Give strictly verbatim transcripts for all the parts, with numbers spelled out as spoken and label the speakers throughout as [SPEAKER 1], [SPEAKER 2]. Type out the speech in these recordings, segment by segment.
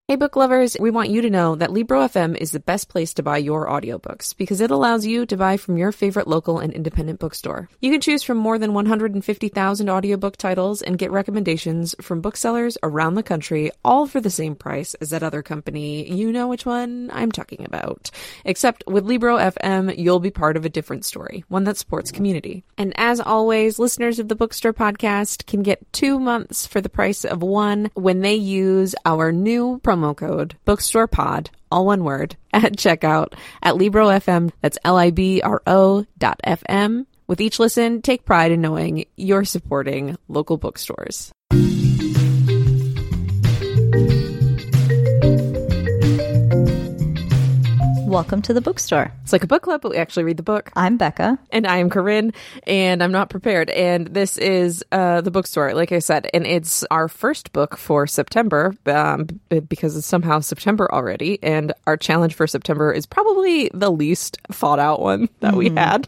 [SPEAKER 1] Hey book lovers, we want you to know that Libro F M is the best place to buy your audiobooks because it allows you to buy from your favorite local and independent bookstore. You can choose from more than one hundred fifty thousand audiobook titles and get recommendations from booksellers around the country, all for the same price as that other company. You know which one I'm talking about. Except with Libro F M, you'll be part of a different story, one that supports community. And as always, listeners of the Bookstore podcast can get two months for the price of one when they use our new promo code BookstorePod, all one word, at checkout at Libro F M. That's L I B R O dot F M. With each listen, take pride in knowing you're supporting local bookstores.
[SPEAKER 2] Welcome to the bookstore.
[SPEAKER 1] It's like a book club, but we actually read the book.
[SPEAKER 2] I'm Becca.
[SPEAKER 1] And I am Corinne, and I'm not prepared. And this is uh, the bookstore, like I said, and it's our first book for September um, because it's somehow September already. And our challenge for September is probably the least thought out one that mm-hmm. we had.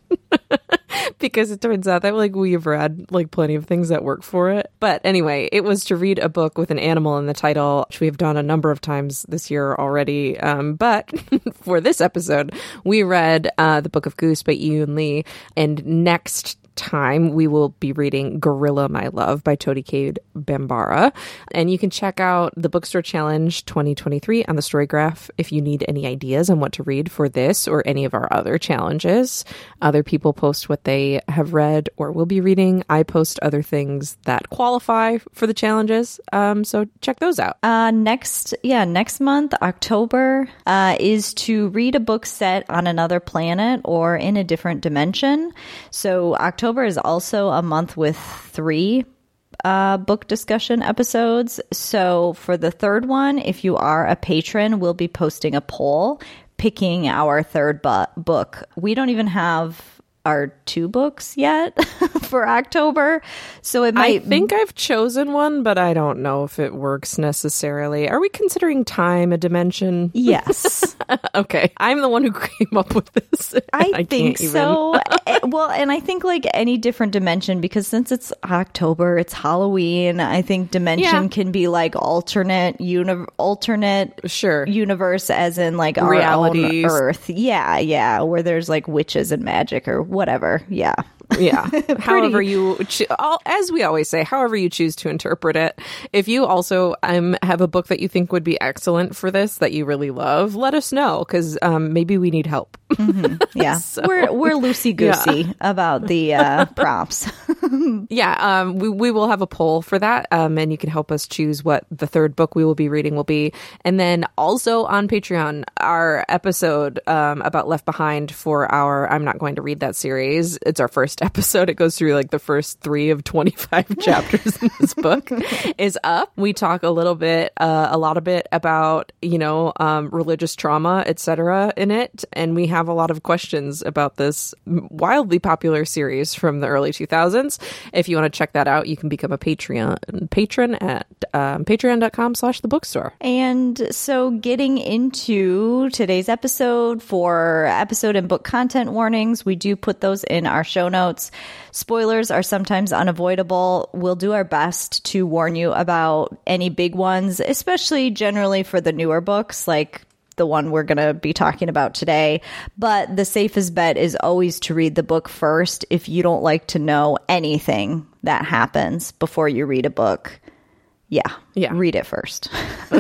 [SPEAKER 1] Because it turns out that like we've read like plenty of things that work for it. But anyway, it was to read a book with an animal in the title, which we have done a number of times this year already. Um, but for this episode, we read uh, The Book of Goose by Iyun Lee. And next time, we will be reading Gorilla, My Love by Todi Cade Bambara. And you can check out the Bookstore Challenge twenty twenty-three on the Storygraph if you need any ideas on what to read for this or any of our other challenges. Other people post what they have read or will be reading. I post other things that qualify for the challenges. Um, so check those out.
[SPEAKER 2] Uh, next, yeah, next month, October, uh, is to read a book set on another planet or in a different dimension. So October October is also a month with three uh, book discussion episodes. So for the third one, if you are a patron, we'll be posting a poll picking our third bu- book. We don't even have our two books yet for October. So it might...
[SPEAKER 1] I think I've chosen one, but I don't know if it works necessarily. Are we considering time a dimension?
[SPEAKER 2] Yes.
[SPEAKER 1] Okay. I'm the one who came up with this.
[SPEAKER 2] I, I think so. Well, and I think like any different dimension, because since it's October, it's Halloween, I think dimension yeah. can be like alternate, uni- alternate
[SPEAKER 1] sure.
[SPEAKER 2] universe as in like our
[SPEAKER 1] realities.
[SPEAKER 2] Own Earth. Yeah, yeah. Where there's like witches and magic or whatever. Yeah.
[SPEAKER 1] Yeah. However you, cho- all, as we always say, however you choose to interpret it. If you also um, have a book that you think would be excellent for this, that you really love, let us know, because um, maybe we need help.
[SPEAKER 2] Mm-hmm. Yeah. so, we're we're loosey-goosey yeah. about the uh, prompts.
[SPEAKER 1] yeah. Um, we, we will have a poll for that, um, and you can help us choose what the third book we will be reading will be. And then also on Patreon, our episode um, about Left Behind for our I'm Not Going to Read That series, it's our first episode. It goes through like the first three of twenty-five chapters in this book is up. We talk a little bit, uh, a lot of bit about, you know, um, religious trauma, et cetera in it. And we have a lot of questions about this wildly popular series from the early two thousands. If you want to check that out, you can become a Patreon patron at um, patreon.com slash the bookstore.
[SPEAKER 2] And so getting into today's episode, for episode and book content warnings, we do put those in our show notes. Spoilers are sometimes unavoidable. We'll do our best to warn you about any big ones, especially generally for the newer books, like the one we're going to be talking about today. But the safest bet is always to read the book first if you don't like to know anything that happens before you read a book. Yeah. Yeah. Read it first.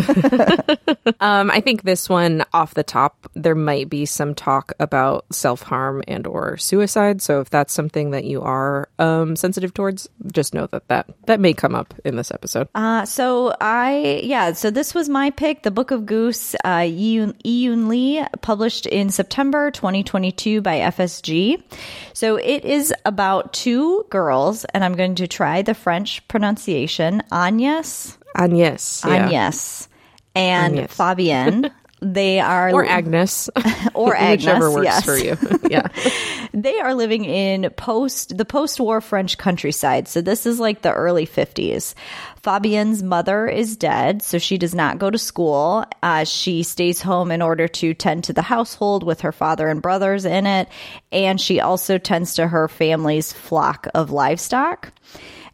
[SPEAKER 1] um, I think this one off the top, there might be some talk about self-harm and or suicide. So if that's something that you are um, sensitive towards, just know that that, that may come up in this episode.
[SPEAKER 2] Uh, so I, yeah, so this was my pick, The Book of Goose, uh, Iyun Lee, published in September twenty twenty-two by F S G. So it is about two girls, and I'm going to try the French pronunciation, Agnes.
[SPEAKER 1] Agnes.
[SPEAKER 2] Yeah. Agnes. And Agnes. Fabienne. They are...
[SPEAKER 1] Or Agnes.
[SPEAKER 2] Or Agnes,
[SPEAKER 1] whichever works
[SPEAKER 2] yes.
[SPEAKER 1] for you. Yeah.
[SPEAKER 2] They are living in post the post-war French countryside. So this is like the early fifties. Fabienne's mother is dead, so she does not go to school. Uh, she stays home in order to tend to the household with her father and brothers in it. And she also tends to her family's flock of livestock.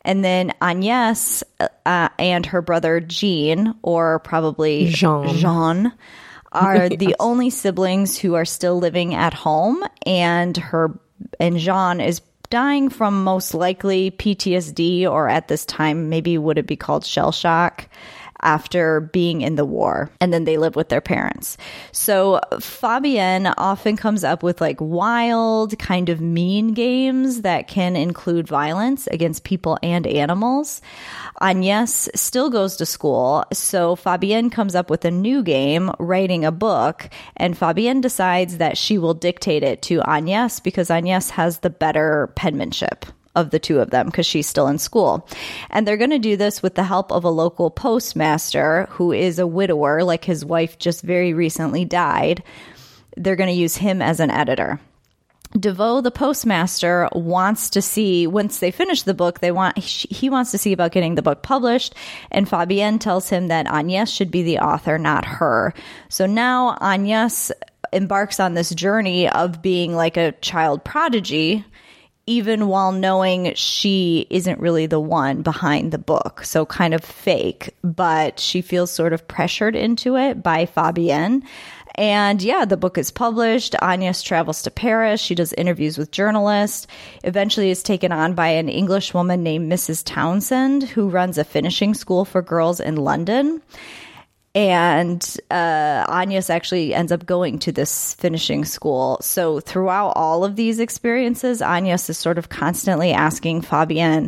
[SPEAKER 2] And then Agnes uh, and her brother Jean, or probably
[SPEAKER 1] Jean,
[SPEAKER 2] Jean are
[SPEAKER 1] yes.
[SPEAKER 2] the only siblings who are still living at home. And her and Jean is dying from most likely P T S D, or at this time, maybe would it be called shell shock, after being in the war. And then they live with their parents. So Fabienne often comes up with like wild, kind of mean games that can include violence against people and animals. Agnes still goes to school, so Fabienne comes up with a new game, writing a book, and Fabienne decides that she will dictate it to Agnes because Agnes has the better penmanship of the two of them because she's still in school. And they're going to do this with the help of a local postmaster who is a widower, like his wife just very recently died. They're going to use him as an editor. DeVoe, the postmaster, wants to see, once they finish the book, they want he wants to see about getting the book published, and Fabienne tells him that Agnes should be the author, not her. So now Agnes embarks on this journey of being like a child prodigy, even while knowing she isn't really the one behind the book. So kind of fake, but she feels sort of pressured into it by Fabienne. And yeah, the book is published. Agnes travels to Paris. She does interviews with journalists. Eventually is taken on by an English woman named Missus Townsend, who runs a finishing school for girls in London. And uh, Agnes actually ends up going to this finishing school. So throughout all of these experiences, Agnes is sort of constantly asking Fabienne,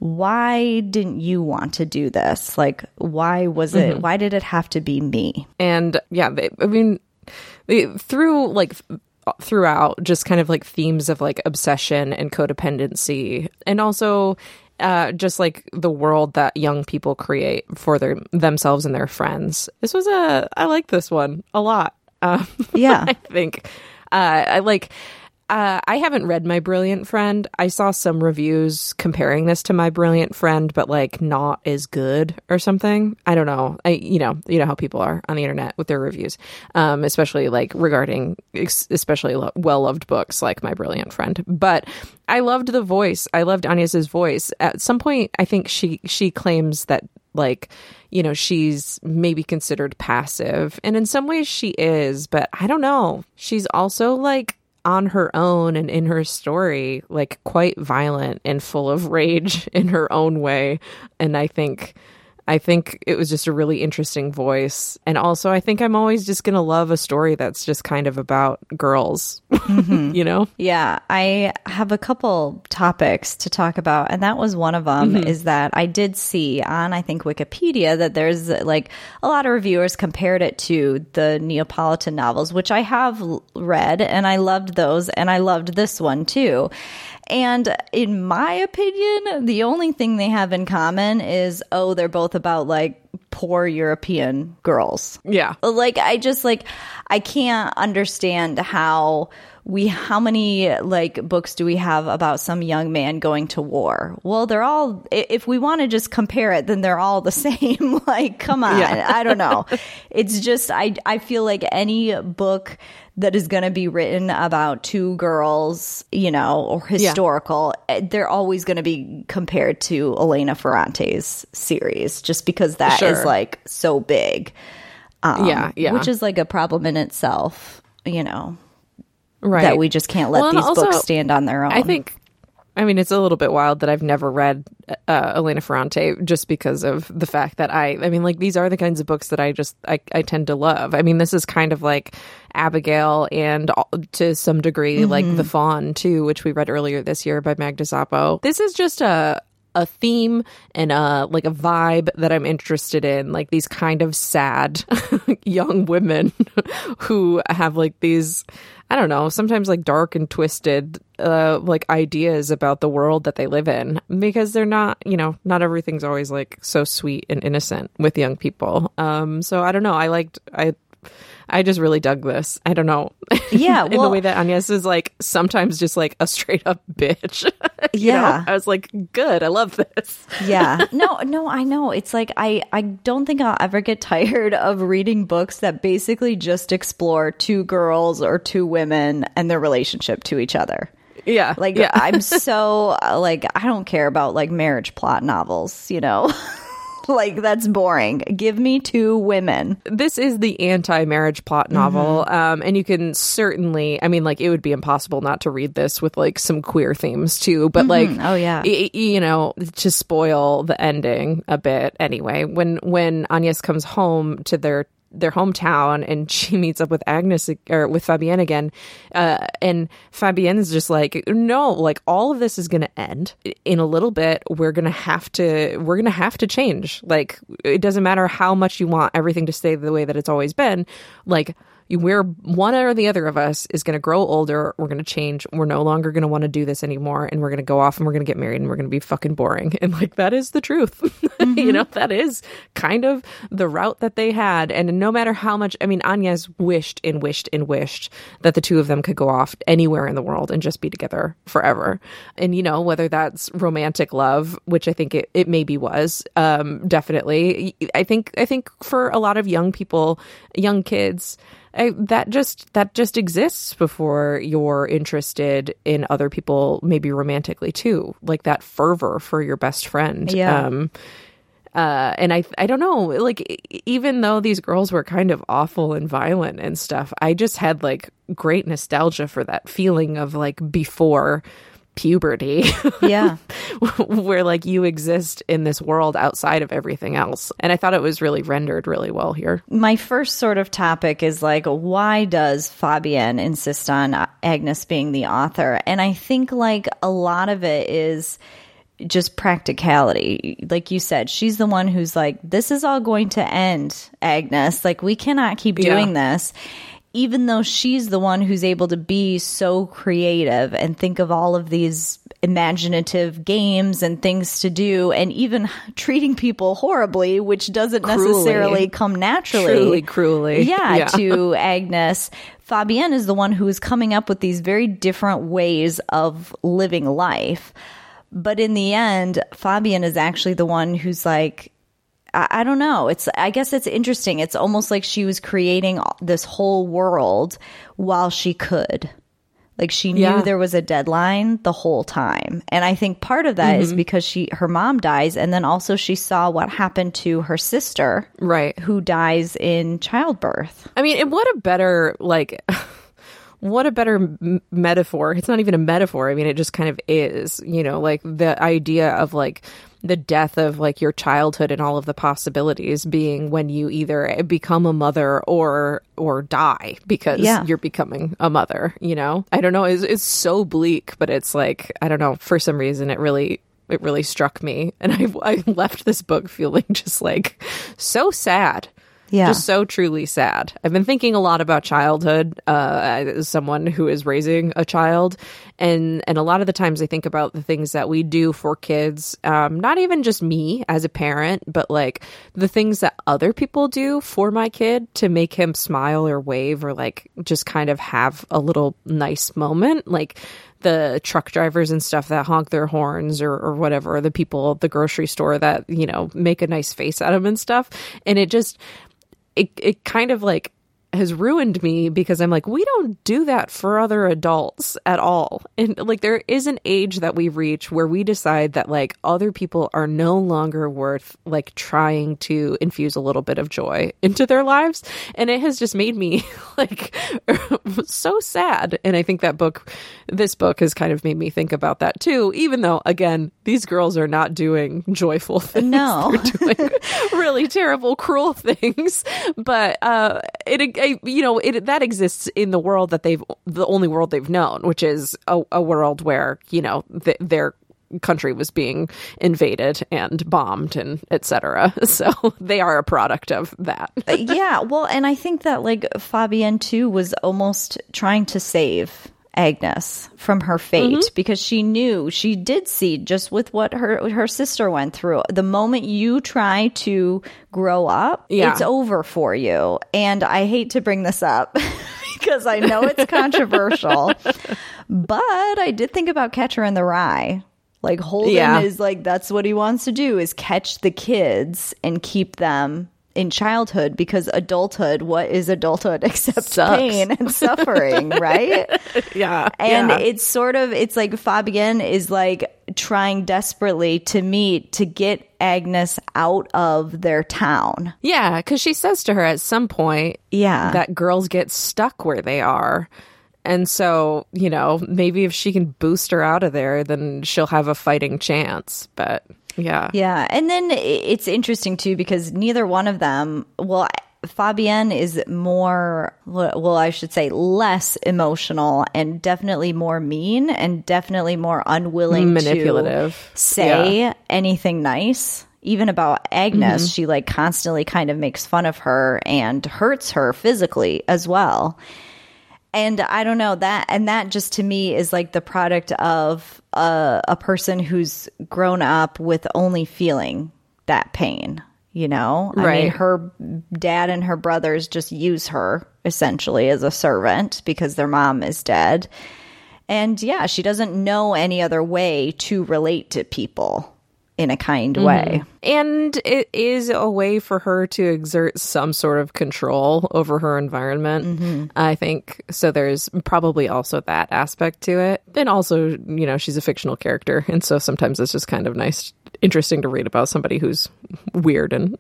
[SPEAKER 2] why didn't you want to do this? Like, why was it, mm-hmm. why did it have to be me?
[SPEAKER 1] And yeah, they, I mean, they, through like throughout just kind of like themes of like obsession and codependency, and also uh, just like the world that young people create for their themselves and their friends. This was a, I like this one a lot. Uh,
[SPEAKER 2] yeah.
[SPEAKER 1] I think uh, I like, Uh, I haven't read My Brilliant Friend. I saw some reviews comparing this to My Brilliant Friend, but like not as good or something. I don't know. I, you know, you know how people are on the internet with their reviews, um, especially like regarding, especially lo- well-loved books like My Brilliant Friend. But I loved the voice. I loved Agnes's voice. At some point, I think she she claims that like, you know, she's maybe considered passive, and in some ways she is, but I don't know. She's also like, on her own and in her story, like quite violent and full of rage in her own way. And I think, I think it was just a really interesting voice. And also, I think I'm always just going to love a story that's just kind of about girls, mm-hmm. you know?
[SPEAKER 2] Yeah, I have a couple topics to talk about. And that was one of them, mm-hmm. is that I did see on, I think, Wikipedia that there's like a lot of reviewers compared it to the Neapolitan novels, which I have read and I loved those. And I loved this one too. And in my opinion, the only thing they have in common is, oh, they're both about like poor European girls.
[SPEAKER 1] Yeah.
[SPEAKER 2] Like, I just like, I can't understand how we, how many like books do we have about some young man going to war? Well, they're all, if we want to just compare it, then they're all the same. Like, come on. Yeah. I don't know. It's just, I, I feel like any book that is going to be written about two girls, you know, or historical, yeah. they're always going to be compared to Elena Ferrante's series, just because that sure. is like so big. Um,
[SPEAKER 1] yeah, yeah.
[SPEAKER 2] Which is like a problem in itself, you know,
[SPEAKER 1] right?
[SPEAKER 2] That we just can't let well, these also, books stand on their own.
[SPEAKER 1] I think, I mean, it's a little bit wild that I've never read uh, Elena Ferrante just because of the fact that I, I mean, like, these are the kinds of books that I just, I, I tend to love. I mean, this is kind of like Abigail and to some degree, mm-hmm. like The Fawn, too, which we read earlier this year by Magda Zappo. This is just a, a theme and a, like a vibe that I'm interested in, like these kind of sad young women who have like these, I don't know, sometimes like dark and twisted uh, like ideas about the world that they live in, because they're not, you know, not everything's always like so sweet and innocent with young people. Um, so I don't know. I liked, I, I just really dug this. I don't know.
[SPEAKER 2] Yeah.
[SPEAKER 1] in
[SPEAKER 2] well,
[SPEAKER 1] the way that Agnes is like sometimes just like a straight up bitch.
[SPEAKER 2] Yeah.
[SPEAKER 1] know? I was like, good. I love this.
[SPEAKER 2] Yeah. No, no, I know. It's like, I, I don't think I'll ever get tired of reading books that basically just explore two girls or two women and their relationship to each other.
[SPEAKER 1] Yeah.
[SPEAKER 2] Like,
[SPEAKER 1] yeah.
[SPEAKER 2] I'm so, uh, like, I don't care about, like, marriage plot novels, you know? Like, that's boring. Give me two women.
[SPEAKER 1] This is the anti-marriage plot novel.
[SPEAKER 2] Mm-hmm.
[SPEAKER 1] Um, and you can certainly, I mean, like, it would be impossible not to read this with, like, some queer themes, too. But,
[SPEAKER 2] Mm-hmm.
[SPEAKER 1] like,
[SPEAKER 2] oh, yeah.
[SPEAKER 1] y- you know, to spoil the ending a bit anyway, when, when Agnes comes home to their their hometown and she meets up with Agnes or with Fabienne again, uh, and Fabienne is just like, no, like all of this is going to end in a little bit. We're going to have to, we're going to have to change. Like, it doesn't matter how much you want everything to stay the way that it's always been. Like, we're one or the other of us is going to grow older. We're going to change. We're no longer going to want to do this anymore. And we're going to go off and we're going to get married and we're going to be fucking boring. And like, that is the truth. Mm-hmm. You know, that is kind of the route that they had. And no matter how much, I mean, Agnes wished and wished and wished that the two of them could go off anywhere in the world and just be together forever. And, you know, whether that's romantic love, which I think it, it maybe was, um, definitely. I think, I think for a lot of young people, young kids, I, that just that just exists before you're interested in other people, maybe romantically too, like that fervor for your best friend.
[SPEAKER 2] Yeah.
[SPEAKER 1] Um, uh, and I I don't know, like even though these girls were kind of awful and violent and stuff, I just had like great nostalgia for that feeling of like before puberty.
[SPEAKER 2] Yeah.
[SPEAKER 1] Where like you exist in this world outside of everything else. And I thought it was really rendered really well here.
[SPEAKER 2] My first sort of topic is like, why does Fabienne insist on Agnes being the author? And I think like a lot of it is just practicality. Like you said, she's the one who's like, this is all going to end, Agnes. Like, we cannot keep doing
[SPEAKER 1] Yeah.
[SPEAKER 2] this. Even though she's the one who's able to be so creative and think of all of these imaginative games and things to do, and even treating people horribly, which doesn't
[SPEAKER 1] Cruelly.
[SPEAKER 2] necessarily come naturally.
[SPEAKER 1] Truly cruelly.
[SPEAKER 2] Yeah,
[SPEAKER 1] Yeah.
[SPEAKER 2] to Agnes. Fabienne is the one who is coming up with these very different ways of living life. But in the end, Fabienne is actually the one who's like, I don't know. It's, I guess it's interesting. It's almost like she was creating this whole world while she could. Like she knew
[SPEAKER 1] Yeah.
[SPEAKER 2] there was a deadline the whole time. And I think part of that
[SPEAKER 1] Mm-hmm.
[SPEAKER 2] is because she, her mom dies. And then also she saw what happened to her sister.
[SPEAKER 1] Right.
[SPEAKER 2] Who dies in childbirth.
[SPEAKER 1] I mean, and what a better, like, what a better m- metaphor. It's not even a metaphor. I mean, it just kind of is, you know, like the idea of like the death of like your childhood and all of the possibilities being when you either become a mother or or die because
[SPEAKER 2] Yeah.
[SPEAKER 1] you're becoming a mother, you know? I don't know. It's, it's so bleak, but it's like, I don't know, for some reason it really it really struck me. And I, I left this book feeling just like so sad.
[SPEAKER 2] Yeah.
[SPEAKER 1] Just so truly sad. I've been thinking a lot about childhood uh, as someone who is raising a child. And, and a lot of the times I think about the things that we do for kids, um, not even just me as a parent, but like the things that other people do for my kid to make him smile or wave or like just kind of have a little nice moment. Like the truck drivers and stuff that honk their horns or, or whatever, the people at the grocery store that, you know, make a nice face at them and stuff. And it just... It it kind of like has ruined me because I'm like, we don't do that for other adults at all. And like, there is an age that we reach where we decide that like other people are no longer worth like trying to infuse a little bit of joy into their lives. And it has just made me like so sad. And I think that book, this book has kind of made me think about that too, even though again, these girls are not doing joyful things.
[SPEAKER 2] No.
[SPEAKER 1] They're doing really terrible, cruel things. But uh, it, I, you know, it that exists in the world that they've, the only world they've known, which is a, a world where, you know, th- their country was being invaded and bombed and et cetera. So they are a product of that.
[SPEAKER 2] Yeah. Well, and I think that like Fabienne too was almost trying to save Agnes from her fate mm-hmm. because she knew, she did see just with what her her sister went through. The moment you try to grow up,
[SPEAKER 1] yeah.
[SPEAKER 2] it's over for you. And I hate to bring this up because I know it's controversial, but I did think about Catcher in the Rye. Like Holden
[SPEAKER 1] yeah.
[SPEAKER 2] is like, that's what he wants to do, is catch the kids and keep them in childhood, because adulthood, what is adulthood except
[SPEAKER 1] Sucks.
[SPEAKER 2] pain and suffering, right?
[SPEAKER 1] Yeah.
[SPEAKER 2] And
[SPEAKER 1] yeah.
[SPEAKER 2] it's sort of, it's like Fabienne is like trying desperately to meet, to get Agnes out of their town.
[SPEAKER 1] Yeah, because she says to her at some point
[SPEAKER 2] Yeah.
[SPEAKER 1] that girls get stuck where they are. And so, you know, maybe if she can boost her out of there, then she'll have a fighting chance. But yeah.
[SPEAKER 2] Yeah. And then it's interesting, too, because neither one of them, well, Fabienne is more, well, I should say less emotional and definitely more mean and definitely more unwilling
[SPEAKER 1] Manipulative.
[SPEAKER 2] to say
[SPEAKER 1] Yeah.
[SPEAKER 2] anything nice. Even about Agnes,
[SPEAKER 1] Mm-hmm.
[SPEAKER 2] she like constantly kind of makes fun of her and hurts her physically as well. And I don't know that, and that just to me is like the product of a, a person who's grown up with only feeling that pain, you know? I
[SPEAKER 1] Right.
[SPEAKER 2] mean, her dad and her brothers just use her essentially as a servant because their mom is dead. And yeah, she doesn't know any other way to relate to people in a kind way.
[SPEAKER 1] And it is a way for her to exert some sort of control over her environment,
[SPEAKER 2] Mm-hmm.
[SPEAKER 1] I think. So there's probably also that aspect to it. And also, you know, she's a fictional character. And so sometimes it's just kind of nice, interesting to read about somebody who's weird and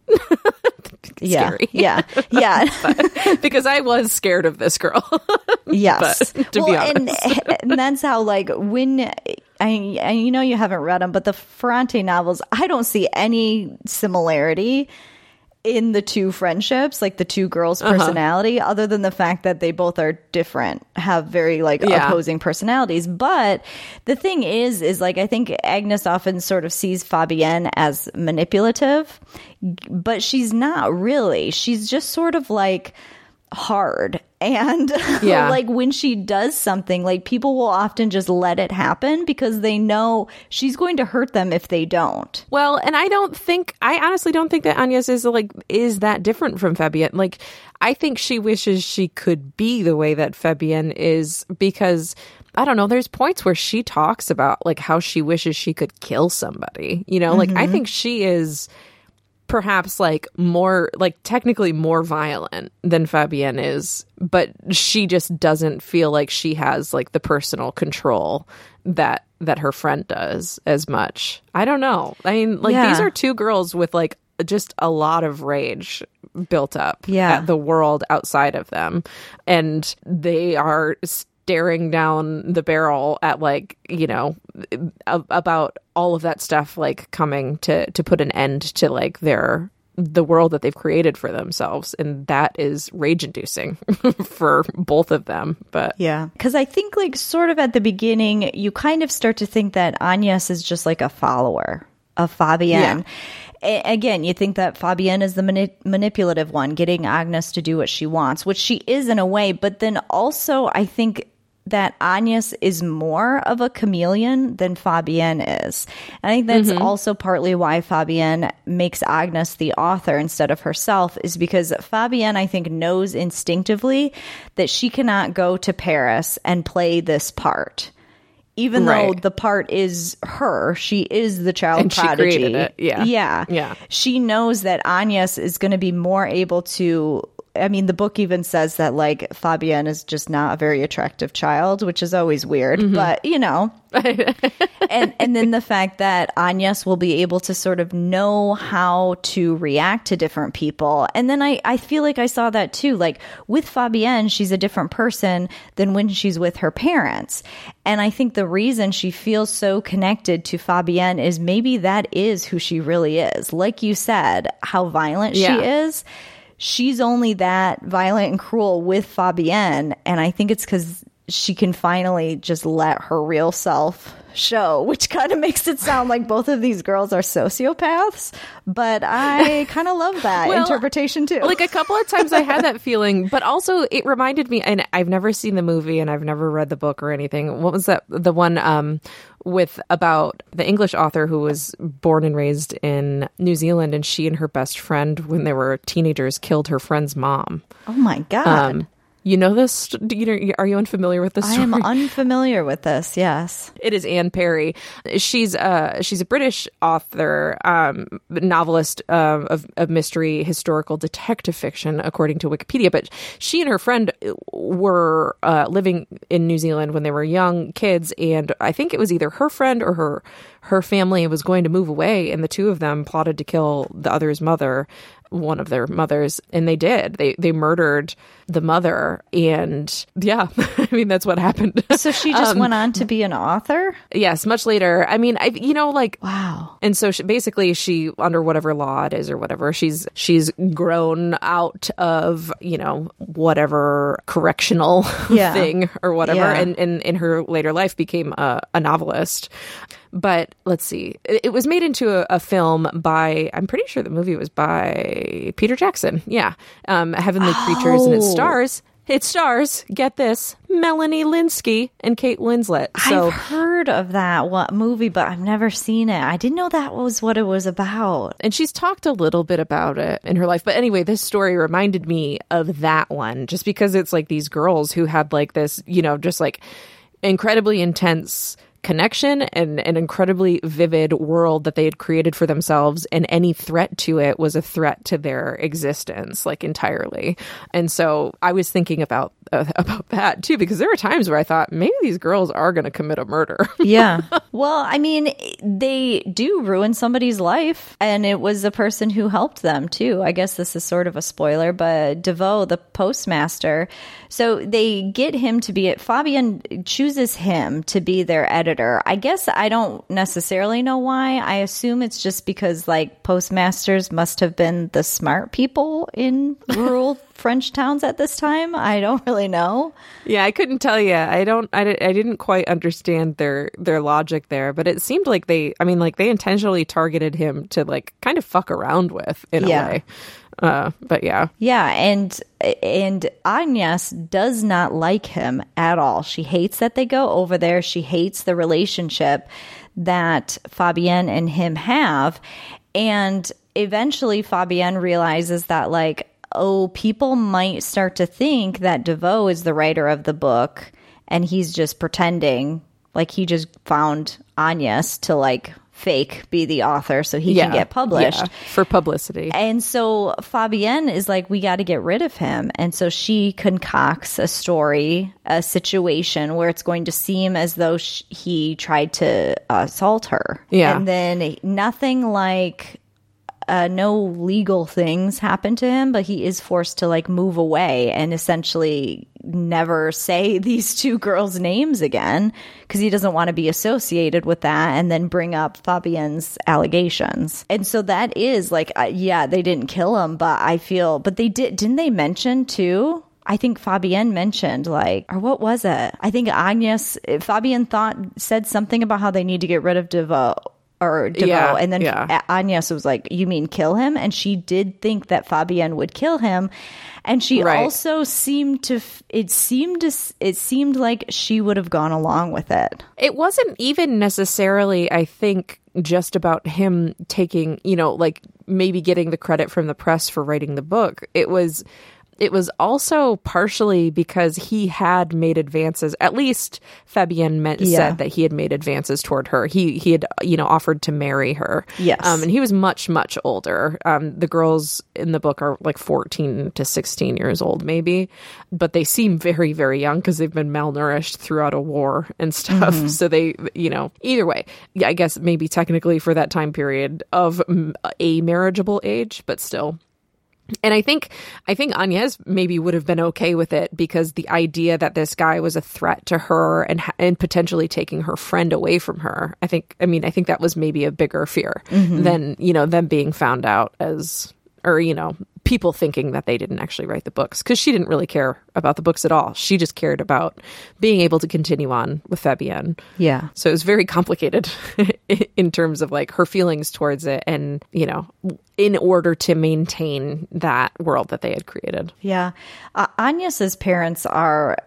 [SPEAKER 2] Yeah.
[SPEAKER 1] scary.
[SPEAKER 2] Yeah. Yeah.
[SPEAKER 1] But- because I was scared of this girl.
[SPEAKER 2] Yes.
[SPEAKER 1] But, to be
[SPEAKER 2] well, and,
[SPEAKER 1] honest.
[SPEAKER 2] and that's how, like, when I, I, you know, you haven't read them, but the Ferrante novels, I don't see any similarity in the two friendships, like the two girls' personality, uh-huh. other than the fact that they both are different, have very like
[SPEAKER 1] yeah.
[SPEAKER 2] opposing personalities. But the thing is, is like, I think Agnes often sort of sees Fabienne as manipulative, but she's not really. She's just sort of like hard. And
[SPEAKER 1] yeah.
[SPEAKER 2] like when she does something, like people will often just let it happen because they know she's going to hurt them if they don't.
[SPEAKER 1] Well, and I don't think, I honestly don't think that Agnes is like, is that different from Fabienne. Like, I think she wishes she could be the way that Fabienne is because, I don't know, there's points where she talks about like how she wishes she could kill somebody, you know, like mm-hmm. I think she is perhaps like more like technically more violent than Fabienne is, but she just doesn't feel like she has like the personal control that that her friend does as much. I don't know. I mean, like
[SPEAKER 2] yeah.
[SPEAKER 1] these are two girls with like just a lot of rage built up
[SPEAKER 2] yeah.
[SPEAKER 1] at the world outside of them, and they are staring down the barrel at like, you know, about all of that stuff like coming to to put an end to like their the world that they've created for themselves, and that is rage inducing for both of them. But
[SPEAKER 2] yeah, because I think like sort of at the beginning you kind of start to think that Agnes is just like a follower of Fabienne. Yeah. Again, you think that Fabienne is the mani- manipulative one, getting Agnes to do what she wants, which she is in a way. But then also, I think that Agnes is more of a chameleon than Fabienne is. And I think that's mm-hmm. also partly why Fabienne makes Agnes the author instead of herself, is because Fabienne, I think, knows instinctively that she cannot go to Paris and play this part. Even right. though the part is her, she is the child
[SPEAKER 1] and
[SPEAKER 2] prodigy.
[SPEAKER 1] She created it. Yeah.
[SPEAKER 2] Yeah.
[SPEAKER 1] Yeah.
[SPEAKER 2] She knows that Agnes is going to be more able to, I mean, the book even says that like Fabienne is just not a very attractive child, which is always weird, mm-hmm. but you know, and and then the fact that Agnes will be able to sort of know how to react to different people. And then I, I feel like I saw that too, like with Fabienne, she's a different person than when she's with her parents. And I think the reason she feels so connected to Fabienne is maybe that is who she really is. Like you said, how violent yeah. she is. She's only that violent and cruel with Fabienne, and I think it's because she can finally just let her real self show, which kind of makes it sound like both of these girls are sociopaths, but I kind of love that well, interpretation too.
[SPEAKER 1] Like a couple of times I had that feeling, but also it reminded me, and I've never seen the movie and I've never read the book or anything. What was that? The one um, with about the English author who was born and raised in New Zealand, and she and her best friend, when they were teenagers, killed her friend's mom.
[SPEAKER 2] Oh my God. Um,
[SPEAKER 1] You know this? Do you know, are you unfamiliar with this story?
[SPEAKER 2] I am unfamiliar with this, yes.
[SPEAKER 1] It is Anne Perry. She's uh she's a British author, um, novelist uh, of, of mystery, historical, detective fiction, according to Wikipedia. But she and her friend were uh, living in New Zealand when they were young kids, and I think it was either her friend or her her family was going to move away, and the two of them plotted to kill the other's mother, one of their mothers, and they did. They they murdered the mother, and yeah, I mean, that's what happened.
[SPEAKER 2] So she just
[SPEAKER 1] um,
[SPEAKER 2] went on to be an author?
[SPEAKER 1] Yes, much later. I mean, I you know, like,
[SPEAKER 2] wow.
[SPEAKER 1] And so she, basically, she, under whatever law it is or whatever, she's she's grown out of, you know, whatever correctional
[SPEAKER 2] yeah.
[SPEAKER 1] thing or whatever,
[SPEAKER 2] yeah.
[SPEAKER 1] and, and in her later life became a, a novelist. But let's see, it, it was made into a, a film by, I'm pretty sure the movie was by Peter Jackson. Yeah. Um, Heavenly
[SPEAKER 2] oh.
[SPEAKER 1] Creatures, and it stars, it stars, get this, Melanie Lynskey and Kate Winslet. So,
[SPEAKER 2] I've heard of that what movie, but I've never seen it. I didn't know that was what it was about.
[SPEAKER 1] And she's talked a little bit about it in her life. But anyway, this story reminded me of that one, just because it's like these girls who had like this, you know, just like incredibly intense connection and an incredibly vivid world that they had created for themselves, and any threat to it was a threat to their existence, like, entirely. And so I was thinking about uh, about that too, because there were times where I thought maybe these girls are going to commit a murder.
[SPEAKER 2] Yeah. Well, I mean, they do ruin somebody's life, and it was a person who helped them too. I guess this is sort of a spoiler, but DeVoe, the postmaster, so they get him to be it. Fabian chooses him to be their editor. I guess I don't necessarily know why. I assume it's just because, like, postmasters must have been the smart people in rural French towns at this time. I don't really know.
[SPEAKER 1] Yeah, I couldn't tell you. I don't. I, I didn't quite understand their their logic there, but it seemed like they. I mean, like, they intentionally targeted him to, like, kind of fuck around with in
[SPEAKER 2] yeah.
[SPEAKER 1] a way. Uh, but yeah,
[SPEAKER 2] yeah, and and Agnes does not like him at all. She hates that they go over there. She hates the relationship that Fabienne and him have, and eventually Fabienne realizes that, like, oh, people might start to think that DeVoe is the writer of the book, and he's just pretending, like, he just found Agnes to, like, fake be the author so he
[SPEAKER 1] yeah,
[SPEAKER 2] can get published.
[SPEAKER 1] Yeah, for publicity.
[SPEAKER 2] And so Fabienne is like, we got to get rid of him. And so she concocts a story, a situation where it's going to seem as though sh- he tried to assault her.
[SPEAKER 1] Yeah.
[SPEAKER 2] And then nothing like... Uh, no legal things happen to him, but he is forced to, like, move away and essentially never say these two girls' names again because he doesn't want to be associated with that, and then bring up Fabienne's allegations. And so that is like, uh, yeah, they didn't kill him, but I feel, but they did, didn't they mention too? I think Fabienne mentioned, like, or what was it? I think Agnes, Fabienne thought, said something about how they need to get rid of DeVoe. Or DeVoe,
[SPEAKER 1] yeah,
[SPEAKER 2] and then
[SPEAKER 1] yeah.
[SPEAKER 2] Agnes was like, you mean kill him? And she did think that Fabienne would kill him. And she
[SPEAKER 1] right.
[SPEAKER 2] also seemed to, it seemed to, it seemed like she would have gone along with it.
[SPEAKER 1] It wasn't even necessarily, I think, just about him taking, you know, like, maybe getting the credit from the press for writing the book. It was... It was also partially because he had made advances. At least Fabienne meant,
[SPEAKER 2] yeah.
[SPEAKER 1] said that he had made advances toward her. He he had, you know, offered to marry her.
[SPEAKER 2] Yes.
[SPEAKER 1] Um, and he was much, much older. Um, the girls in the book are like fourteen to sixteen years old, maybe. But they seem very, very young because they've been malnourished throughout a war and stuff. Mm-hmm. So they, you know, either way, yeah, I guess maybe technically for that time period of a marriageable age, but still. And I think I think Agnes maybe would have been okay with it because the idea that this guy was a threat to her and and potentially taking her friend away from her, I think, I mean, I think that was maybe a bigger fear mm-hmm. than, you know, them being found out as, or, you know, people thinking that they didn't actually write the books, because she didn't really care about the books at all. She just cared about being able to continue on with Fabienne.
[SPEAKER 2] Yeah.
[SPEAKER 1] So it was very complicated in terms of, like, her feelings towards it and, you know, in order to maintain that world that they had created.
[SPEAKER 2] Yeah. Uh, Agnes's parents are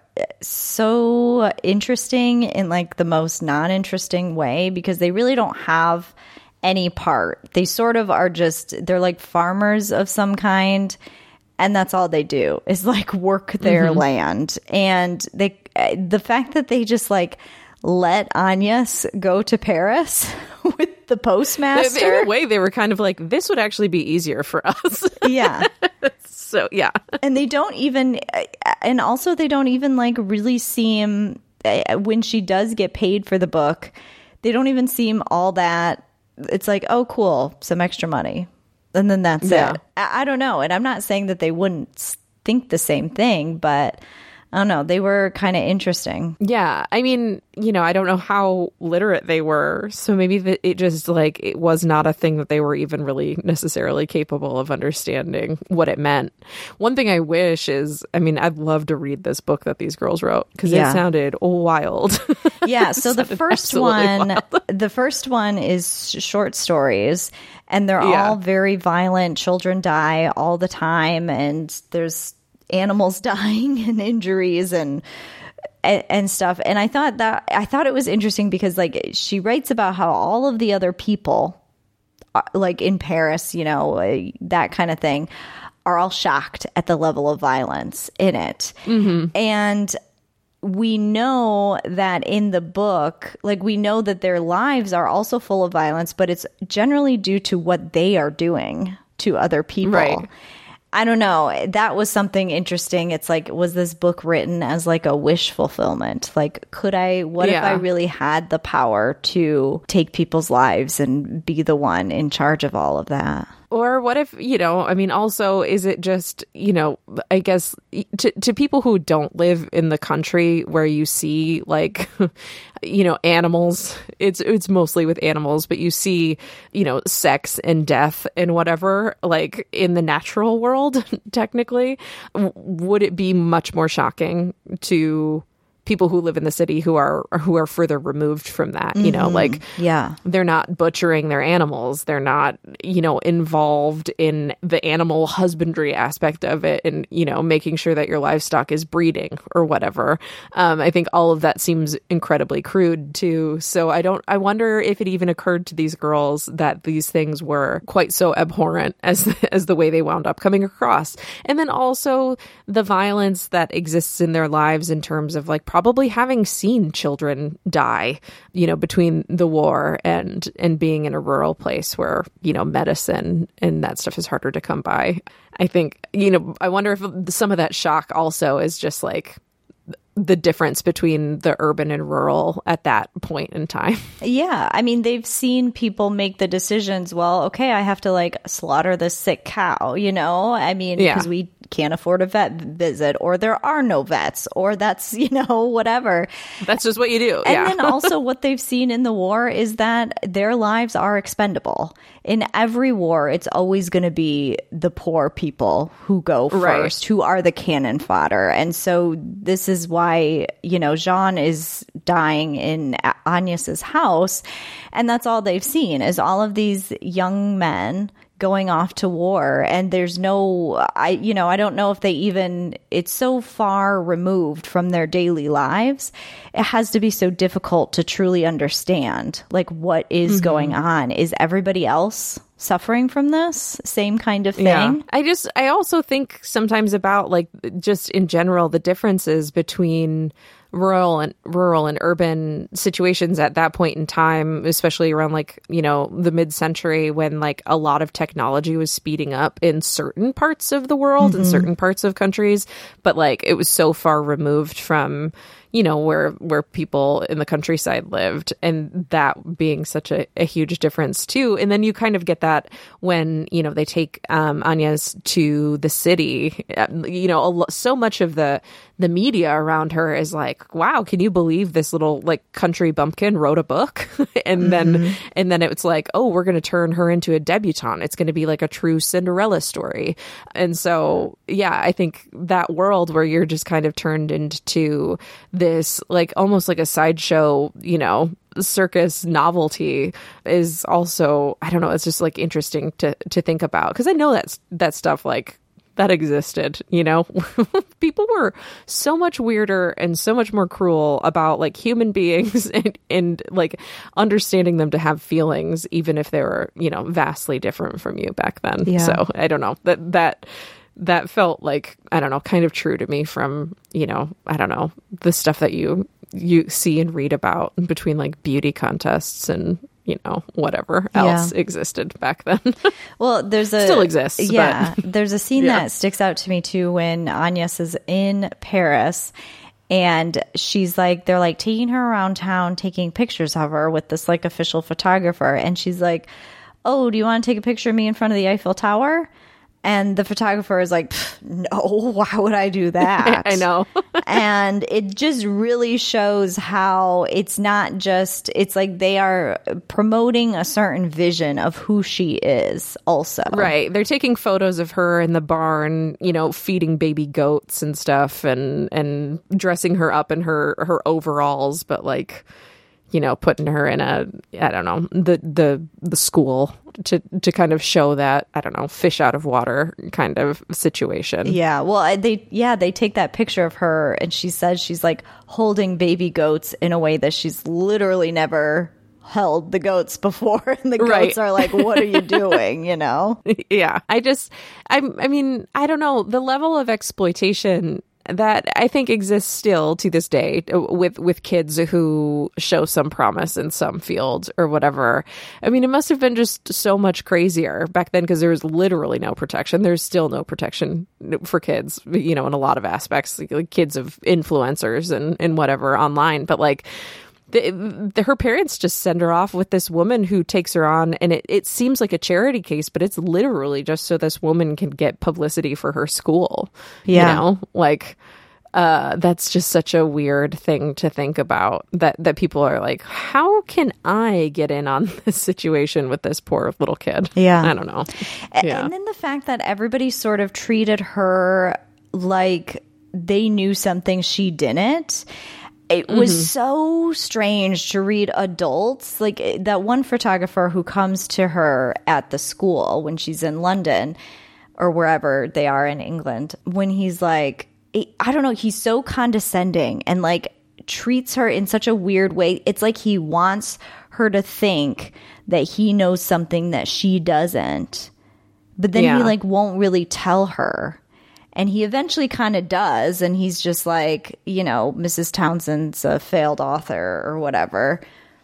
[SPEAKER 2] so interesting in, like, the most non-interesting way, because they really don't have any part. They sort of are just, they're like farmers of some kind. and that's all they do is like work their mm-hmm. land. And they, the fact that they just like let Agnes go to Paris with the postmaster.
[SPEAKER 1] In a way, they were kind of like, this would actually be easier for us.
[SPEAKER 2] Yeah.
[SPEAKER 1] So, yeah.
[SPEAKER 2] And they don't even, and also they don't even like really seem, when she does get paid for the book, they don't even seem all that, it's like, oh, cool, some extra money. And then that's yeah. it. I, I don't know. And I'm not saying that they wouldn't think the same thing, but I don't know. They were kind of interesting.
[SPEAKER 1] Yeah. I mean, you know, I don't know how literate they were. So maybe the, it just like it was not a thing that they were even really necessarily capable of understanding what it meant. One thing I wish is, I mean, I'd love to read this book that these girls wrote because yeah. it sounded wild.
[SPEAKER 2] Yeah. So the first one, wild. the first one is short stories, and they're yeah. all very violent. Children die all the time, and there's animals dying and injuries and, and and stuff. And I thought that I thought it was interesting because like she writes about how all of the other people, like in Paris, you know, that kind of thing, are all shocked at the level of violence in it. Mm-hmm. And we know that in the book, like we know that their lives are also full of violence, but it's generally due to what they are doing to other people. Right. I don't know. That was something interesting. It's like, was this book written as like a wish fulfillment? Like, could I, what yeah. if I really had the power to take people's lives and be the one in charge of all of that?
[SPEAKER 1] Or what if, you know, I mean, also, is it just, you know, I guess to, to people who don't live in the country where you see like, you know, animals, it's it's mostly with animals, but you see, you know, sex and death and whatever, like in the natural world, technically, would it be much more shocking to people who live in the city who are who are further removed from that, you know, mm-hmm. like
[SPEAKER 2] yeah,
[SPEAKER 1] they're not butchering their animals. They're not, you know, involved in the animal husbandry aspect of it and, you know, making sure that your livestock is breeding or whatever. Um, I think all of that seems incredibly crude too. So I don't, I wonder if it even occurred to these girls that these things were quite so abhorrent as, as the way they wound up coming across. And then also the violence that exists in their lives in terms of like probably having seen children die, you know, between the war and and being in a rural place where, you know, medicine and that stuff is harder to come by. I think, you know, I wonder if some of that shock also is just like the difference between the urban and rural at that point in time.
[SPEAKER 2] Yeah. I mean, they've seen people make the decisions, well, okay, I have to like slaughter this sick cow, you know? I mean, because yeah. we can't afford a vet visit, or there are no vets, or that's, you know, whatever.
[SPEAKER 1] That's just what you do.
[SPEAKER 2] And
[SPEAKER 1] yeah.
[SPEAKER 2] then also what they've seen in the war is that their lives are expendable. In every war, it's always going to be the poor people who go first, right. who are the cannon fodder. And so this is why, you know, Jean is dying in Agnes's house. And that's all they've seen is all of these young men going off to war. And there's no, I, you know, I don't know if they even, it's so far removed from their daily lives. It has to be so difficult to truly understand, like, what is mm-hmm. going on. Is everybody else suffering from this same kind of thing?
[SPEAKER 1] Yeah. I just, I also think sometimes about, like, just in general, the differences between rural and rural and urban situations at that point in time, especially around like, you know, the mid-century when like a lot of technology was speeding up in certain parts of the world and mm-hmm. certain parts of countries, but like it was so far removed from, you know, where where people in the countryside lived, and that being such a, a huge difference too. And then you kind of get that when, you know, they take um, Agnes to the city. You know, a lo- so much of the the media around her is like, wow, can you believe this little like country bumpkin wrote a book? and mm-hmm. then and then it's like, oh, we're going to turn her into a debutante. It's going to be like a true Cinderella story. And so, yeah, I think that world where you're just kind of turned into this like almost like a sideshow, you know, circus novelty is also, I don't know, it's just like interesting to to think about, because I know that's that stuff like that existed, you know. People were so much weirder and so much more cruel about like human beings and, and like understanding them to have feelings, even if they were, you know, vastly different from you back then. Yeah. So I don't know, that that that felt like, I don't know, kind of true to me from, you know, I don't know, the stuff that you you see and read about between like beauty contests and, you know, whatever else yeah. existed back then.
[SPEAKER 2] Well, there's a
[SPEAKER 1] still exists.
[SPEAKER 2] Yeah,
[SPEAKER 1] but,
[SPEAKER 2] there's a scene
[SPEAKER 1] yeah.
[SPEAKER 2] that sticks out to me too when Agnes is in Paris. And she's like, they're like taking her around town, taking pictures of her with this like official photographer. And she's like, oh, do you want to take a picture of me in front of the Eiffel Tower? And the photographer is like, no, why would I do that?
[SPEAKER 1] I know.
[SPEAKER 2] And it just really shows how it's not just, it's like they are promoting a certain vision of who she is also.
[SPEAKER 1] Right. They're taking photos of her in the barn, you know, feeding baby goats and stuff and, and dressing her up in her, her overalls, but like, you know, putting her in a, I don't know, the, the, the school to, to kind of show that, I don't know, fish out of water kind of situation.
[SPEAKER 2] Yeah. Well, they, yeah, they take that picture of her and she says she's like holding baby goats in a way that she's literally never held the goats before. And the goats
[SPEAKER 1] right.
[SPEAKER 2] are like, what are you doing? You know?
[SPEAKER 1] Yeah. I just, I, I mean, I don't know, the level of exploitation that I think exists still to this day with with kids who show some promise in some field or whatever. I mean, it must have been just so much crazier back then because there was literally no protection. There's still no protection for kids, you know, in a lot of aspects, like, like kids of influencers and, and whatever online. But like, The, the, her parents just send her off with this woman who takes her on, and it, it seems like a charity case, but it's literally just so this woman can get publicity for her school.
[SPEAKER 2] Yeah.
[SPEAKER 1] You know, like, uh, that's just such a weird thing to think about, that, that people are like, how can I get in on this situation with this poor little kid?
[SPEAKER 2] Yeah.
[SPEAKER 1] I don't know. Yeah.
[SPEAKER 2] And then the fact that everybody sort of treated her like they knew something she didn't. It was mm-hmm. so strange to read adults, like that one photographer who comes to her at the school when she's in London or wherever they are in England, when he's like, I don't know, he's so condescending and like treats her in such a weird way. It's like he wants her to think that he knows something that she doesn't, but then yeah. he like won't really tell her. And he eventually kind of does. And he's just like, you know, Missus Townsend's a failed author or whatever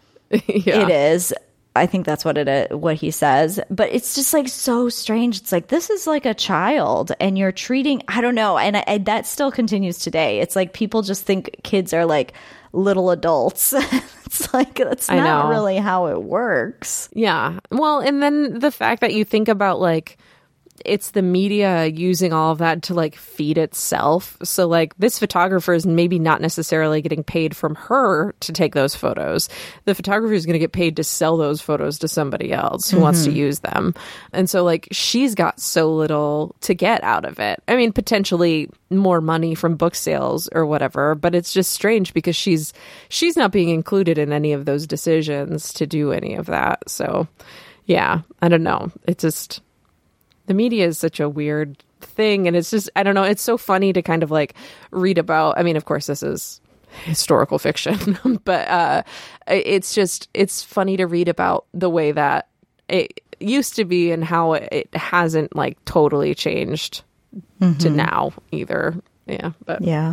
[SPEAKER 1] yeah.
[SPEAKER 2] it is. I think that's what it is, what he says. But it's just like so strange. It's like, this is like a child and you're treating, I don't know. And I, I, that still continues today. It's like people just think kids are like little adults. It's like, that's not really how it works.
[SPEAKER 1] Yeah. Well, and then the fact that you think about like, it's the media using all of that to like feed itself. So like this photographer is maybe not necessarily getting paid from her to take those photos. The photographer is going to get paid to sell those photos to somebody else who mm-hmm. wants to use them. And so like she's got so little to get out of it. I mean, potentially more money from book sales or whatever, but it's just strange because she's she's not being included in any of those decisions to do any of that. So yeah, I don't know. It's just, the media is such a weird thing. And it's just, I don't know, it's so funny to kind of like read about. I mean, of course, this is historical fiction, but uh, it's just, it's funny to read about the way that it used to be and how it hasn't like totally changed mm-hmm. to now either. Yeah. But
[SPEAKER 2] yeah.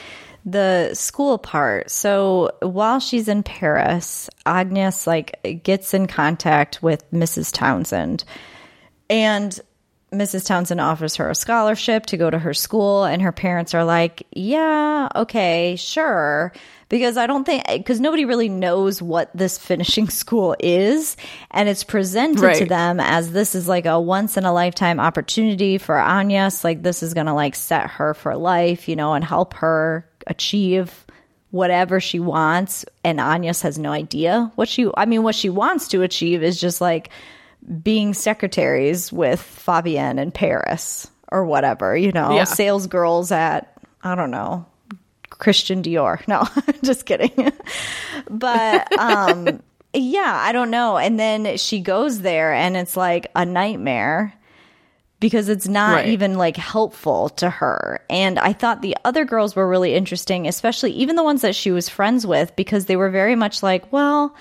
[SPEAKER 2] The school part. So while she's in Paris, Agnes like gets in contact with Missus Townsend, and Missus Townsend offers her a scholarship to go to her school, and her parents are like, yeah, okay, sure. Because I don't think, because nobody really knows what this finishing school is. And it's presented right. to them as this is like a once in a lifetime opportunity for Agnes. Like this is going to like set her for life, you know, and help her achieve whatever she wants. And Agnes has no idea what she, I mean, what she wants to achieve is just like being secretaries with Fabienne in Paris or whatever, you know, yeah. sales girls at, I don't know, Christian Dior. No, just kidding. But um, yeah, I don't know. And then she goes there and it's like a nightmare because it's not right. even like helpful to her. And I thought the other girls were really interesting, especially even the ones that she was friends with, because they were very much like, well,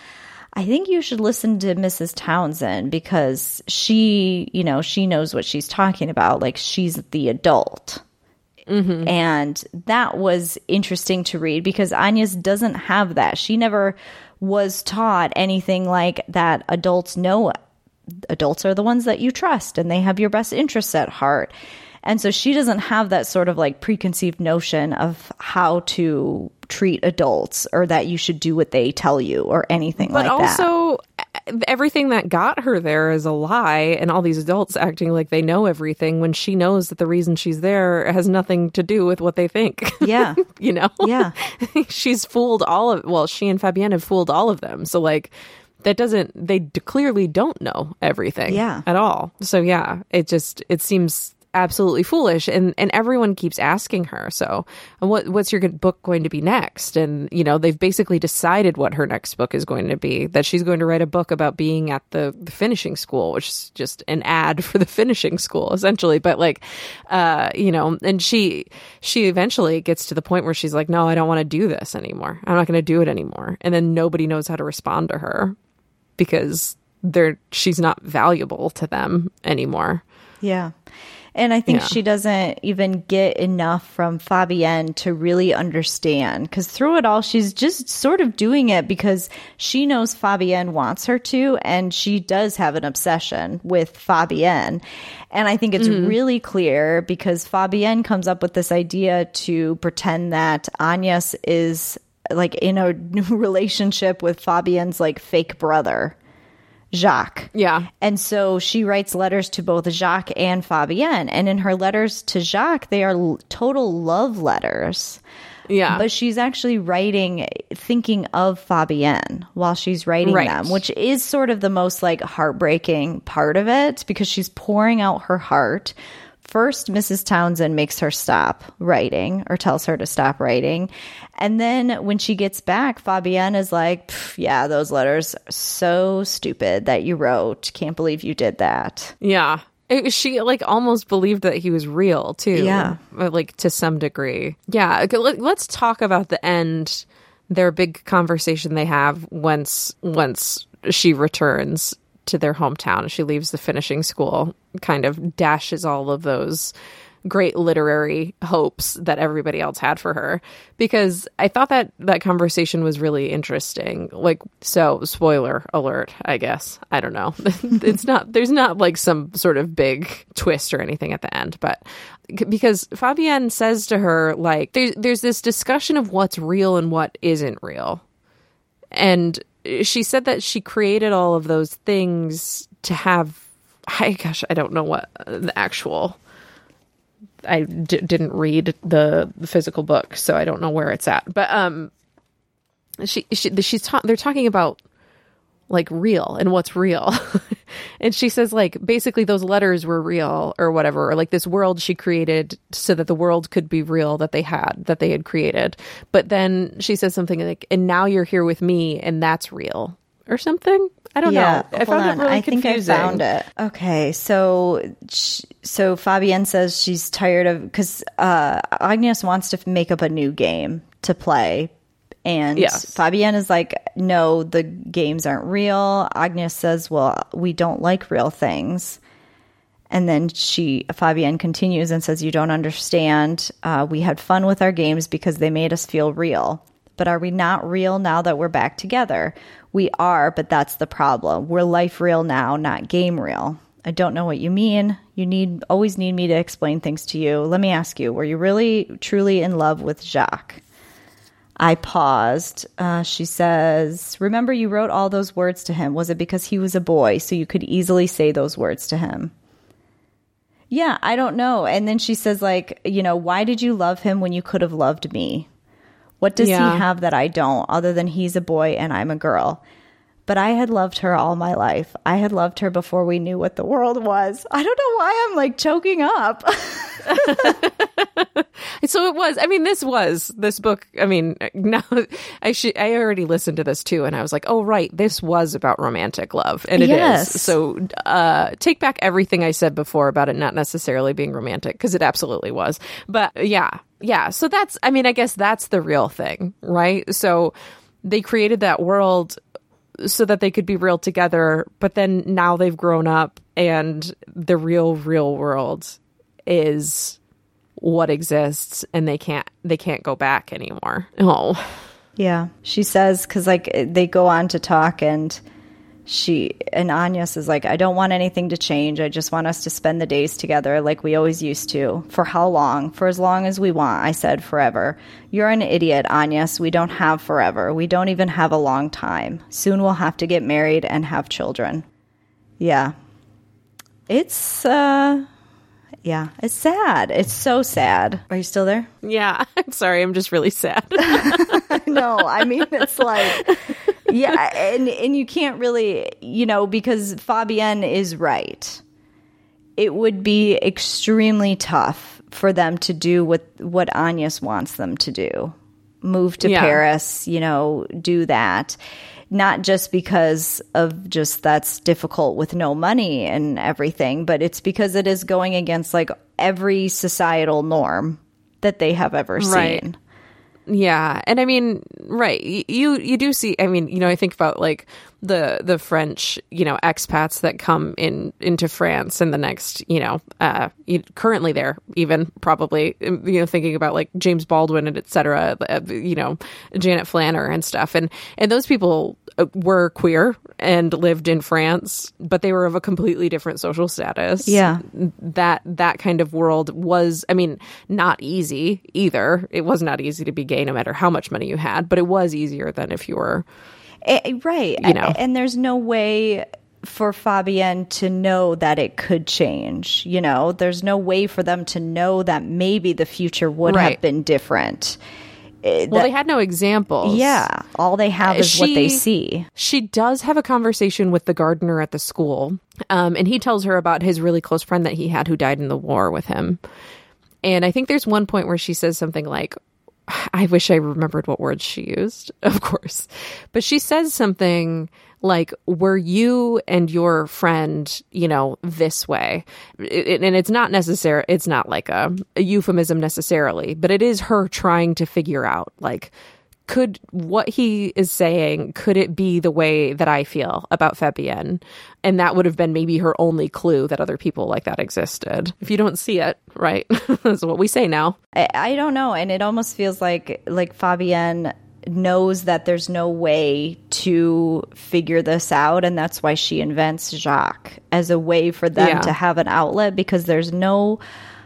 [SPEAKER 2] I think you should listen to Missus Townsend because she, you know, she knows what she's talking about. Like, she's the adult. Mm-hmm. And that was interesting to read because Agnes doesn't have that. She never was taught anything like that. Adults know adults are the ones that you trust and they have your best interests at heart. And so she doesn't have that sort of like preconceived notion of how to treat adults or that you should do what they tell you or anything
[SPEAKER 1] but
[SPEAKER 2] like that.
[SPEAKER 1] But also, everything that got her there is a lie, and all these adults acting like they know everything when she knows that the reason she's there has nothing to do with what they think.
[SPEAKER 2] Yeah.
[SPEAKER 1] You know?
[SPEAKER 2] Yeah.
[SPEAKER 1] She's fooled all of, well, she and Fabienne have fooled all of them. So, like, that doesn't, they d- clearly don't know everything
[SPEAKER 2] yeah.
[SPEAKER 1] at all. So, yeah, it just, it seems absolutely foolish, and and everyone keeps asking her, so what what's your book going to be next? And you know, they've basically decided what her next book is going to be, that she's going to write a book about being at the, the finishing school, which is just an ad for the finishing school essentially. But like uh you know, and she she eventually gets to the point where she's like, no, I don't want to do this anymore, I'm not going to do it anymore. And then nobody knows how to respond to her because they're she's not valuable to them anymore.
[SPEAKER 2] Yeah. And I think
[SPEAKER 1] yeah.
[SPEAKER 2] she doesn't even get enough from Fabienne to really understand, because through it all, she's just sort of doing it because she knows Fabienne wants her to, and she does have an obsession with Fabienne. And I think it's mm-hmm. really clear because Fabienne comes up with this idea to pretend that Agnes is like in a relationship with Fabienne's like fake brother, Jacques.
[SPEAKER 1] Yeah.
[SPEAKER 2] And so she writes letters to both Jacques and Fabienne. And in her letters to Jacques, they are l- total love letters.
[SPEAKER 1] Yeah.
[SPEAKER 2] But she's actually writing, thinking of Fabienne while she's writing
[SPEAKER 1] right.
[SPEAKER 2] them, which is sort of the most like heartbreaking part of it because she's pouring out her heart. First, Missus Townsend makes her stop writing or tells her to stop writing. And then when she gets back, Fabienne is like, yeah, those letters are so stupid that you wrote. Can't believe you did that.
[SPEAKER 1] Yeah. It, she like almost believed that he was real too.
[SPEAKER 2] Yeah.
[SPEAKER 1] Like to some degree. Yeah. Let, let's talk about the end, their big conversation they have once, once she returns to their hometown. She leaves the finishing school, kind of dashes all of those great literary hopes that everybody else had for her, because I thought that that conversation was really interesting. Like, so spoiler alert, I guess. I don't know. It's not, there's not like some sort of big twist or anything at the end, but because Fabienne says to her, like, there's, there's this discussion of what's real and what isn't real. And she said that she created all of those things to have, I gosh, I don't know what the actual, I d- didn't read the, the physical book, so I don't know where it's at. But um, she, she she's ta- they're talking about like real and what's real. And she says like basically those letters were real or whatever, or like this world she created so that the world could be real that they had, that they had created. But then she says something like, and now you're here with me and that's real or something. I don't
[SPEAKER 2] yeah,
[SPEAKER 1] know. I found
[SPEAKER 2] on.
[SPEAKER 1] it really
[SPEAKER 2] I
[SPEAKER 1] confusing.
[SPEAKER 2] think I found it. Okay, so so Fabienne says she's tired of, because uh, Agnes wants to make up a new game to play. And
[SPEAKER 1] yes.
[SPEAKER 2] Fabienne is like, no, the games aren't real. Agnes says, well, we don't like real things. And then she, Fabienne continues and says, you don't understand. Uh, we had fun with our games because they made us feel real. But are we not real now that we're back together? We are, but that's the problem. We're life real now, not game real. I don't know what you mean. You need always need me to explain things to you. Let me ask you, were you really, truly in love with Jacques? I paused. Uh, she says, remember you wrote all those words to him. Was it because he was a boy, so you could easily say those words to him? Yeah, I don't know. And then she says, like, you know, why did you love him when you could have loved me? What does yeah. he have that I don't, other than he's a boy and I'm a girl? But I had loved her all my life. I had loved her before we knew what the world was. I don't know why I'm like choking up.
[SPEAKER 1] So it was, I mean, this was, this book, I mean, now I should, I already listened to this too. And I was like, oh, right. This was about romantic love. And it
[SPEAKER 2] yes.
[SPEAKER 1] is. So uh, take back everything I said before about it not necessarily being romantic, because it absolutely was. But yeah, yeah. So that's, I mean, I guess that's the real thing, right? So they created that world so that they could be real together. But then now they've grown up and the real, real world is what exists and they can't, they can't go back anymore. Oh,
[SPEAKER 2] yeah. She says, cause like they go on to talk and she, and Agnes is like, I don't want anything to change. I just want us to spend the days together like we always used to. For how long? For as long as we want. I said forever. You're an idiot, Agnes. We don't have forever. We don't even have a long time. Soon we'll have to get married and have children. Yeah. It's, uh, yeah, it's sad. It's so sad. Are you still there?
[SPEAKER 1] Yeah. I'm sorry. I'm just really sad.
[SPEAKER 2] No, I mean, it's like, yeah, and, and you can't really, you know, because Fabienne is right. It would be extremely tough for them to do what, what Agnes wants them to do. Move to yeah. Paris, you know, do that. Not just because of just that's difficult with no money and everything, but it's because it is going against like every societal norm that they have ever
[SPEAKER 1] right.
[SPEAKER 2] seen.
[SPEAKER 1] Yeah. And I mean, right. You, you do see, I mean, you know, I think about like the, the French, you know, expats that come in into France in the next, you know, uh, currently there, even probably, you know, thinking about like James Baldwin and et cetera, you know, Janet Flanner and stuff. And, and those people were queer and lived in France, but they were of a completely different social status.
[SPEAKER 2] Yeah.
[SPEAKER 1] That, that kind of world was, I mean, not easy either. It was not easy to be gay no matter how much money you had, but it was easier than if you were,
[SPEAKER 2] it, right.
[SPEAKER 1] You know,
[SPEAKER 2] and there's no way for Fabienne to know that it could change. You know, there's no way for them to know that maybe the future would
[SPEAKER 1] right.
[SPEAKER 2] have been different.
[SPEAKER 1] Well, that, they had no examples.
[SPEAKER 2] Yeah. All they have is she, what they see.
[SPEAKER 1] She does have a conversation with the gardener at the school. Um, and he tells her about his really close friend that he had who died in the war with him. And I think there's one point where she says something like, I wish I remembered what words she used, of course. But she says something like, were you and your friend, you know, this way? It, and it's not necessary. It's not like a, a euphemism necessarily, but it is her trying to figure out, like, could what he is saying, could it be the way that I feel about Fabienne? And that would have been maybe her only clue that other people like that existed. If you don't see it, right? That's what we say now.
[SPEAKER 2] I, I don't know. And it almost feels like like Fabienne knows that there's no way to figure this out. And that's why she invents Jacques as a way for them yeah. to have an outlet, because there's no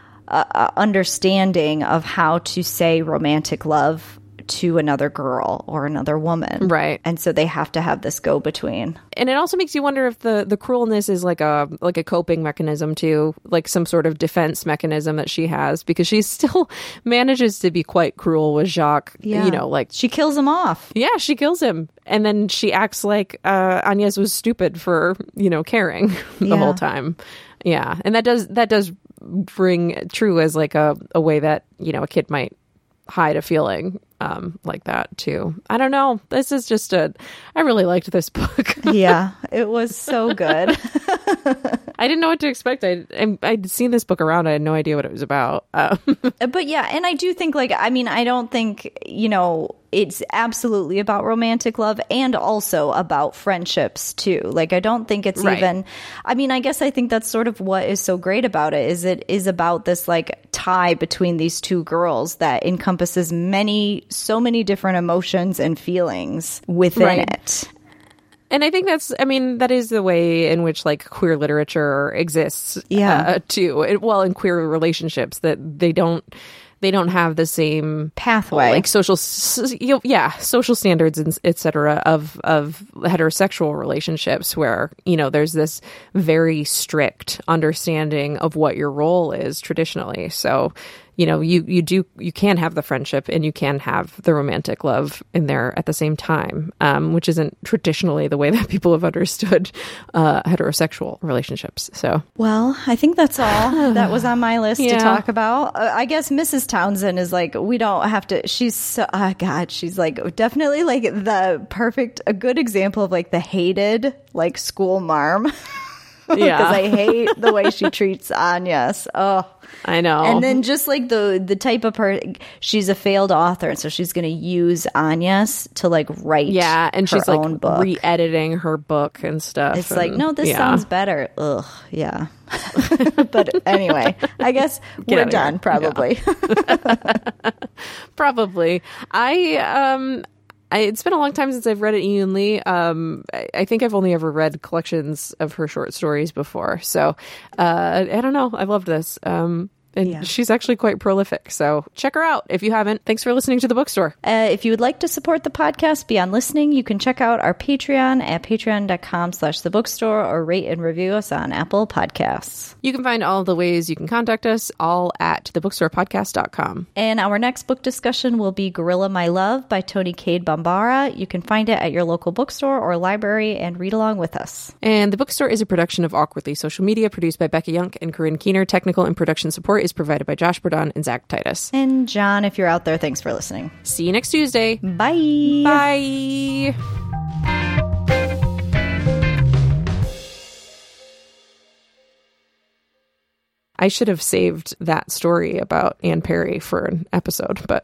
[SPEAKER 2] uh, understanding of how to say romantic love to another girl or another woman.
[SPEAKER 1] Right.
[SPEAKER 2] And so they have to have this go-between.
[SPEAKER 1] And it also makes you wonder if the, the cruelness is like a like a coping mechanism too, like some sort of defense mechanism that she has, because she still manages to be quite cruel with Jacques.
[SPEAKER 2] Yeah.
[SPEAKER 1] You know, like
[SPEAKER 2] she kills him off.
[SPEAKER 1] Yeah, she kills him. And then she acts like uh, Agnes was stupid for, you know, caring the
[SPEAKER 2] yeah.
[SPEAKER 1] whole time. Yeah. And that does that does ring true as like a, a way that, you know, a kid might hide a feeling um, like that too. I don't know. This is just a, I really liked this book.
[SPEAKER 2] Yeah, it was so good.
[SPEAKER 1] I didn't know what to expect. I, I'd seen this book around. I had no idea what it was about. Um.
[SPEAKER 2] But yeah, and I do think like, I mean, I don't think, you know, it's absolutely about romantic love and also about friendships too. Like, I don't think it's right. even, I mean, I guess I think that's sort of what is so great about it, is it is about this like tie between these two girls that encompasses many, so many different emotions and feelings within right. it.
[SPEAKER 1] And I think that's, I mean, that is the way in which like queer literature exists
[SPEAKER 2] yeah.
[SPEAKER 1] uh, too. It, well, in queer relationships, that they don't, they don't have the same
[SPEAKER 2] pathway,
[SPEAKER 1] like social, you know, yeah, social standards and et cetera of, of heterosexual relationships where, you know, there's this very strict understanding of what your role is traditionally. So, you know, you, you do, you can have the friendship and you can have the romantic love in there at the same time, um, which isn't traditionally the way that people have understood uh, heterosexual relationships. So,
[SPEAKER 2] well, I think that's all that was on my list
[SPEAKER 1] yeah.
[SPEAKER 2] to talk about. Uh, I guess Missus Townsend is like, we don't have to, she's so, oh God, she's like definitely like the perfect, a good example of like the hated, like school marm.
[SPEAKER 1] Yeah.
[SPEAKER 2] I hate the way she treats Agnes. Oh,
[SPEAKER 1] I know.
[SPEAKER 2] And then just like the the type of her, she's a failed author, and so she's going to use Agnes to like write.
[SPEAKER 1] Yeah, and
[SPEAKER 2] her
[SPEAKER 1] she's like
[SPEAKER 2] own book.
[SPEAKER 1] re-editing her book and stuff.
[SPEAKER 2] It's
[SPEAKER 1] and,
[SPEAKER 2] like, no, this
[SPEAKER 1] yeah.
[SPEAKER 2] sounds better. Ugh, yeah. But anyway, I guess
[SPEAKER 1] Get
[SPEAKER 2] we're
[SPEAKER 1] out of
[SPEAKER 2] done.
[SPEAKER 1] here.
[SPEAKER 2] Probably.
[SPEAKER 1] Yeah. Probably. I um. I, it's been a long time since I've read Ian Lee. Um, I, I think I've only ever read collections of her short stories before. So uh, I don't know. I love this. Um, and
[SPEAKER 2] Yeah.
[SPEAKER 1] she's actually quite prolific. So check her out if you haven't. Thanks for listening to The Bookstore.
[SPEAKER 2] Uh, if you would like to support the podcast beyond listening, you can check out our Patreon at patreon.com slash the bookstore or rate and review us on Apple Podcasts.
[SPEAKER 1] You can find all the ways you can contact us all at the bookstore podcast dot com.
[SPEAKER 2] And our next book discussion will be Gorilla My Love by Toni Cade Bambara. You can find it at your local bookstore or library and read along with us.
[SPEAKER 1] And The Bookstore is a production of Awkwardly Social Media, produced by Becca Young and Corinne Keener. Technical and production support is provided by Josh Burdon and Zach Titus.
[SPEAKER 2] And John, if you're out there, thanks for listening.
[SPEAKER 1] See you next Tuesday.
[SPEAKER 2] Bye.
[SPEAKER 1] Bye. I should have saved that story about Anne Perry for an episode, but